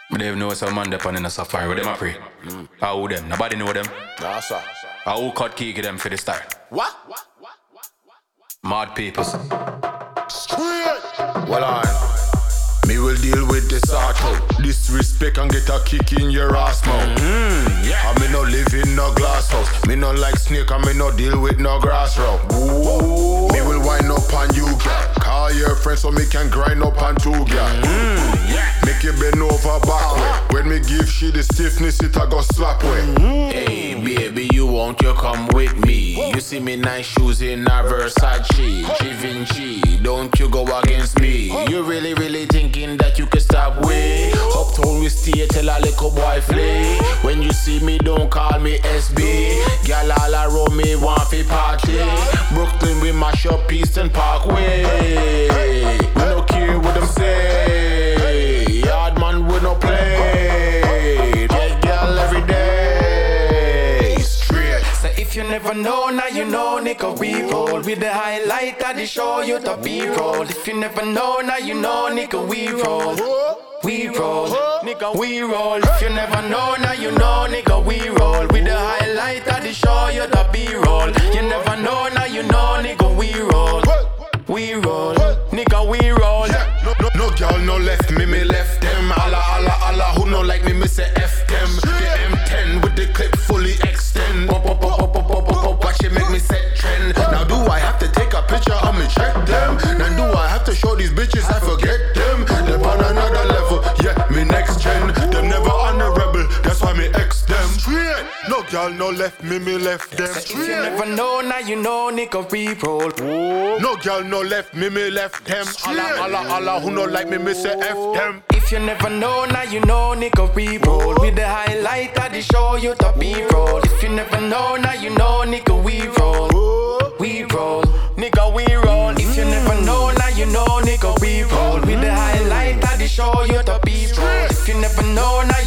But they know some man depend in a safari. Where them a pray? How them? Nobody know them. Nah, sir. How cut key them for the start? What? Mad people. Straight. Well, me will deal with this auto. Disrespect and get a kick in your ass mouth. Yeah. I me no live in no glass house. Me no like snake and me no deal with no grass route. Me will wind up on you, girl. Call your friends so me can grind up on two, girl. Make you bend over backward. When me give she the stiffness, it a go slap way. Hey baby, you won't you come with me? You see me nice shoes in a Versace, Givenchy. Don't you go against me? You really thinking that you can stop way? Uptown we stay till a little boy flee. When you see me, don't call me SB. Gyal all around me want fi party. Brooklyn we mash up Eastern Parkway. We no care what them say. Yard man we no play. Get gyal every day. Straight. So if you never know, now you know, nigga, we roll with the highlight of the show, you the B-roll. If you never know, now you know, nigga, we roll. We roll, nigga, we roll. If you never know, now you know, nigga, we roll with the highlight of the show, you the B-roll. You never know, now you know, nigga, we roll. We roll, nigga, we roll. No girl no left me, me left them. Allah, who no like me say F them. The M10 with the clip fully extend. Watch it make me set trend. Now do I have to take a picture of me check them? Then do I have to show these bitches I forget them? They're on another level, yeah, me next gen. Them never on the rebel, that's why me X them. Straight. No girl no left me, me left them. So if you never know, now you know, nigga, we roll. No girl no left me, me left them. Allah, who no like me say F them. If you never know, now you know, nigga, we roll with the highlight of the show, you the B-roll. If you never know, now you know, nigga, we roll. We roll, nigga, we roll. If you never know, now you know, nigga, we roll with the highlight of the show, you the B-roll. If you never know, now